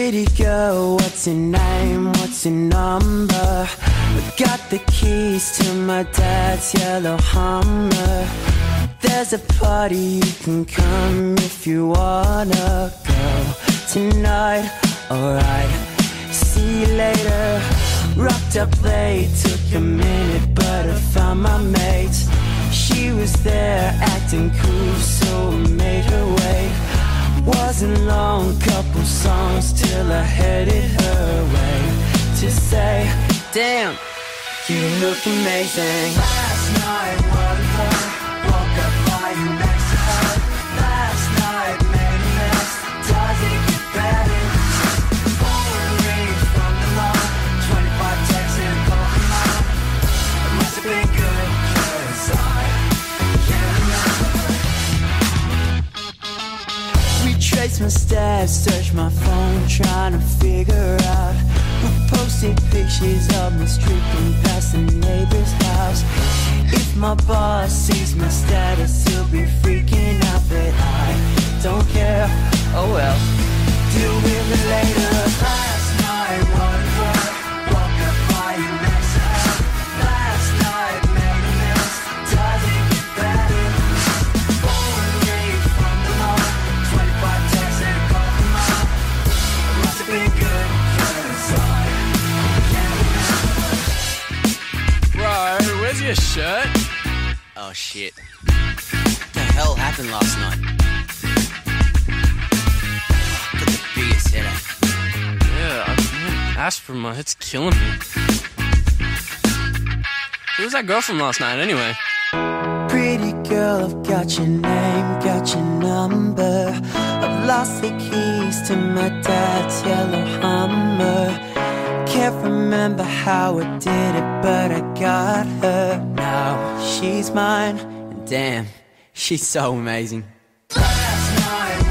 Pretty girl, what's your name, what's your number? We got the keys to my dad's yellow Hummer. There's a party, you can come if you wanna go tonight, alright. See you later. Rocked up late, took a minute, but I found my mates. She was there acting cool, so I made her wait. Wasn't long, couple songs till I headed her way to say, damn, you look amazing. Last night, what a fun. Woke up lying next to her. Last night, made a mess. Does it get better? Phone rings from the mall. 25 texts and a call from mom. It must have been good, 'cause I can't remember. Retrace my steps, search my phone, trying to figure out who posted pictures of me streaking past the neighbor's house. If my boss sees my status, he'll be freaking out, but I don't care. Oh well, deal with it later. Last night, what a work. Woke up lying next to her. Last night, made a mess. Does it get better? Phone rings from the mall. 25 texts and a call from mom. It must have been good, 'cause I can't remember. Bro, where's your shirt? Oh shit. What the hell happened last night? Got the biggest headache. Yeah, I'm aspirin, my head's killing me. Who was that girl from last night anyway? Pretty girl, I've got your name, got your number. I've lost the keys to my dad's yellow Hummer. Can't remember how I did it, but I got her. Now she's mine, and damn, she's so amazing. Last night,